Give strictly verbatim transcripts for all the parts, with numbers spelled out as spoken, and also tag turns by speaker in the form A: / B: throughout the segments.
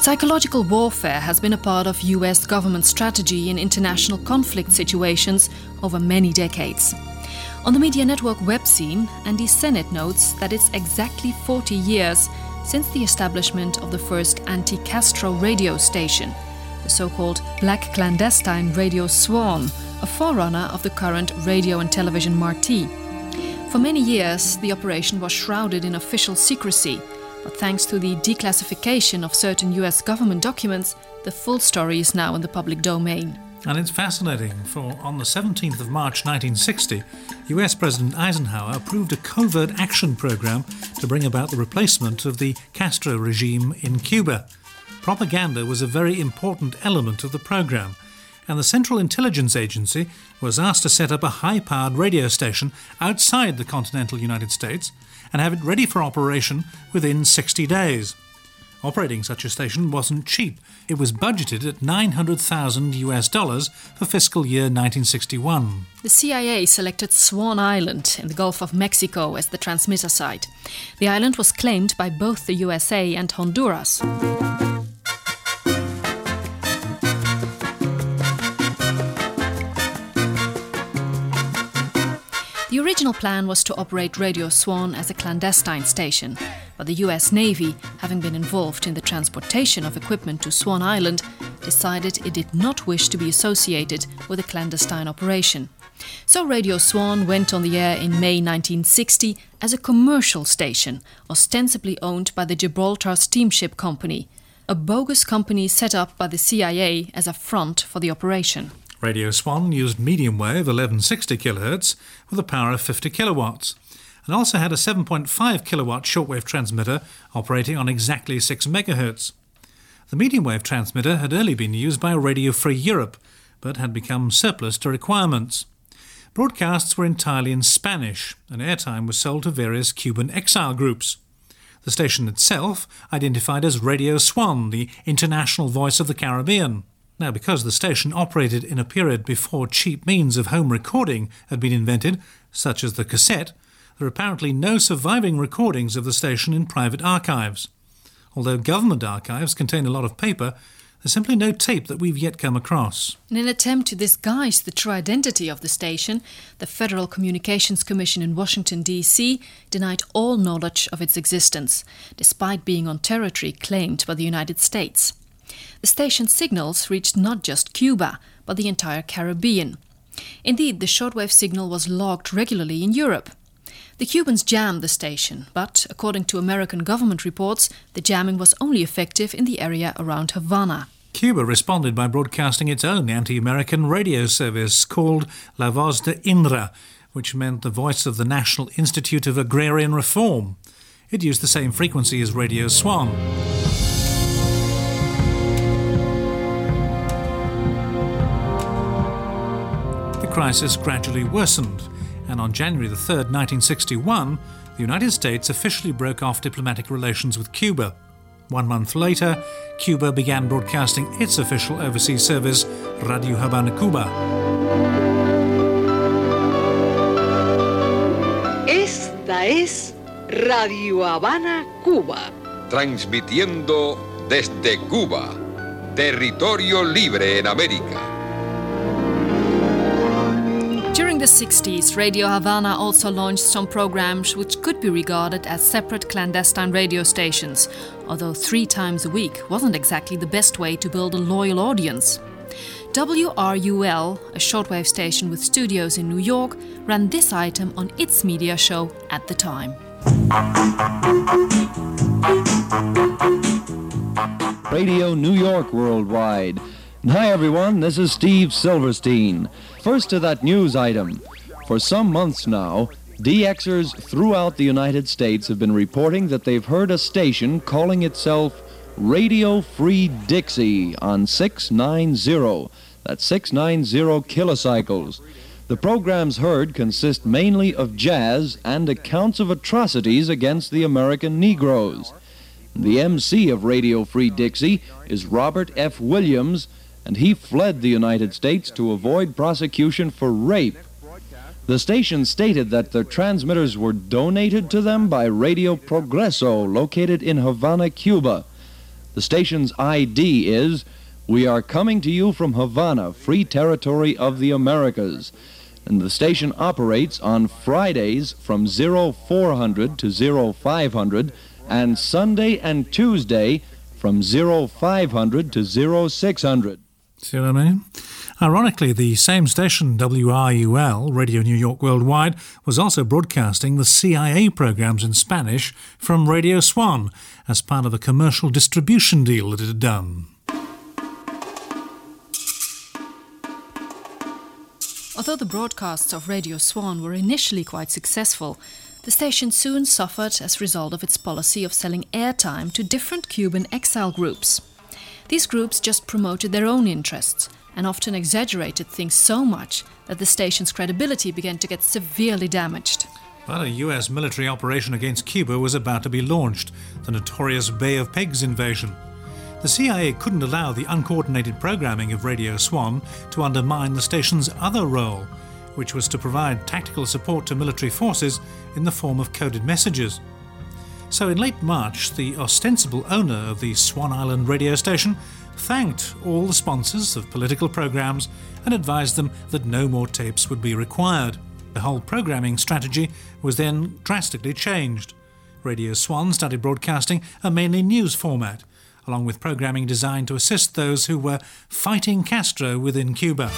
A: Psychological warfare has been a part of U S government strategy in international conflict situations over many decades. On the Media Network web scene, Andy Sennett notes that it's exactly forty years since the establishment of the first anti-Castro radio station, the so-called Black Clandestine Radio Swan, a forerunner of the current Radio and Television Marti. For many years, the operation was shrouded in official secrecy, but thanks to the declassification of certain U S government documents, the full story is now in the public domain.
B: And it's fascinating, for on the seventeenth of March nineteen sixty, U S President Eisenhower approved a covert action program to bring about the replacement of the Castro regime in Cuba. Propaganda was a very important element of the program, and the Central Intelligence Agency was asked to set up a high-powered radio station outside the continental United States and have it ready for operation within sixty days. Operating such a station wasn't cheap. It was budgeted at nine hundred thousand US dollars for fiscal year nineteen sixty-one.
A: The C I A selected Swan Island in the Gulf of Mexico as the transmitter site. The island was claimed by both the U S A and Honduras. The original plan was to operate Radio Swan as a clandestine station, but the U S Navy, having been involved in the transportation of equipment to Swan Island, decided it did not wish to be associated with a clandestine operation. So Radio Swan went on the air in May nineteen sixty as a commercial station, ostensibly owned by the Gibraltar Steamship Company, a bogus company set up by the C I A as a front for the operation.
B: Radio Swan used medium wave eleven sixty kilohertz with a power of fifty kilowatts, and also had a seven point five kilowatt shortwave transmitter operating on exactly six megahertz. The medium wave transmitter had early been used by Radio Free Europe, but had become surplus to requirements. Broadcasts were entirely in Spanish, and airtime was sold to various Cuban exile groups. The station itself identified as Radio Swan, the international voice of the Caribbean. Now, because the station operated in a period before cheap means of home recording had been invented, such as the cassette, there are apparently no surviving recordings of the station in private archives. Although government archives contain a lot of paper, there's simply no tape that we've yet come across.
A: In an attempt to disguise the true identity of the station, the Federal Communications Commission in Washington, D C denied all knowledge of its existence, despite being on territory claimed by the United States. The station's signals reached not just Cuba, but the entire Caribbean. Indeed, the shortwave signal was logged regularly in Europe. The Cubans jammed the station, but, according to American government reports, the jamming was only effective in the area around Havana.
B: Cuba responded by broadcasting its own anti-American radio service called La Voz de Indra, which meant the voice of the National Institute of Agrarian Reform. It used the same frequency as Radio Swan. The crisis gradually worsened, and on January the third, nineteen sixty-one, the United States officially broke off diplomatic relations with Cuba. One month later, Cuba began broadcasting its official overseas service, Radio Habana Cuba.
C: Esta es Radio Habana Cuba.
D: Transmitiendo desde Cuba, territorio libre en América.
A: During the sixties, Radio Havana also launched some programs which could be regarded as separate clandestine radio stations, although three times a week wasn't exactly the best way to build a loyal audience. W R U L, a shortwave station with studios in New York, ran this item on its media show at the time.
E: Radio New York Worldwide. Hi everyone, this is Steve Silverstein. First to that news item. For some months now, D Xers throughout the United States have been reporting that they've heard a station calling itself Radio Free Dixie on six ninety. That's six ninety kilocycles. The programs heard consist mainly of jazz and accounts of atrocities against the American Negroes. The M C of Radio Free Dixie is Robert F. Williams, and he fled the United States to avoid prosecution for rape. The station stated that the transmitters were donated to them by Radio Progreso, located in Havana, Cuba. The station's I D is, "We are coming to you from Havana, Free Territory of the Americas." And the station operates on Fridays from oh four hundred to oh five hundred and Sunday and Tuesday from oh five hundred to oh six hundred.
B: See what I mean? Ironically, the same station, W R U L, Radio New York Worldwide, was also broadcasting the C I A programs in Spanish from Radio Swan as part of a commercial distribution deal that it had done.
A: Although the broadcasts of Radio Swan were initially quite successful, the station soon suffered as a result of its policy of selling airtime to different Cuban exile groups. These groups just promoted their own interests and often exaggerated things so much that the station's credibility began to get severely damaged.
B: Well, a U S military operation against Cuba was about to be launched, the notorious Bay of Pigs invasion. The C I A couldn't allow the uncoordinated programming of Radio Swan to undermine the station's other role, which was to provide tactical support to military forces in the form of coded messages. So in late March, the ostensible owner of the Swan Island radio station thanked all the sponsors of political programs and advised them that no more tapes would be required. The whole programming strategy was then drastically changed. Radio Swan started broadcasting a mainly news format, along with programming designed to assist those who were fighting Castro within Cuba.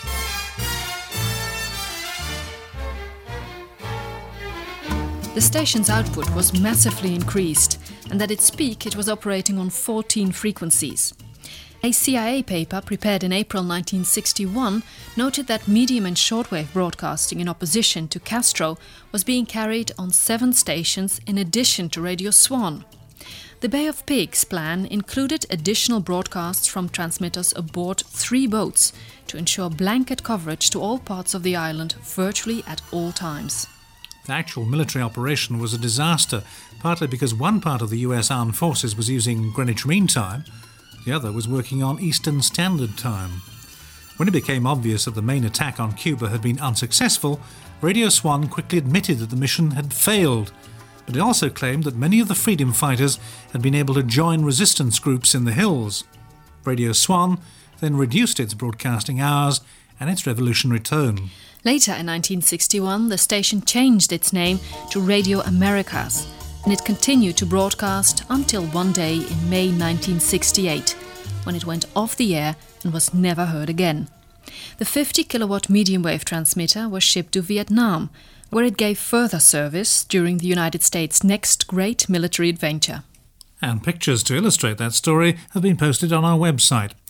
A: The station's output was massively increased, and at its peak it was operating on fourteen frequencies. A C I A paper prepared in April nineteen sixty-one noted that medium and shortwave broadcasting in opposition to Castro was being carried on seven stations in addition to Radio Swan. The Bay of Pigs plan included additional broadcasts from transmitters aboard three boats to ensure blanket coverage to all parts of the island virtually at all times.
B: The actual military operation was a disaster, partly because one part of the U S Armed Forces was using Greenwich Mean Time, the other was working on Eastern Standard Time. When it became obvious that the main attack on Cuba had been unsuccessful, Radio Swan quickly admitted that the mission had failed, but it also claimed that many of the freedom fighters had been able to join resistance groups in the hills. Radio Swan then reduced its broadcasting hours and its revolutionary tone.
A: Later in nineteen sixty-one, the station changed its name to Radio Americas, and it continued to broadcast until one day in May nineteen sixty-eight, when it went off the air and was never heard again. The fifty kilowatt medium wave transmitter was shipped to Vietnam, where it gave further service during the United States' next great military adventure.
B: And pictures to illustrate that story have been posted on our website,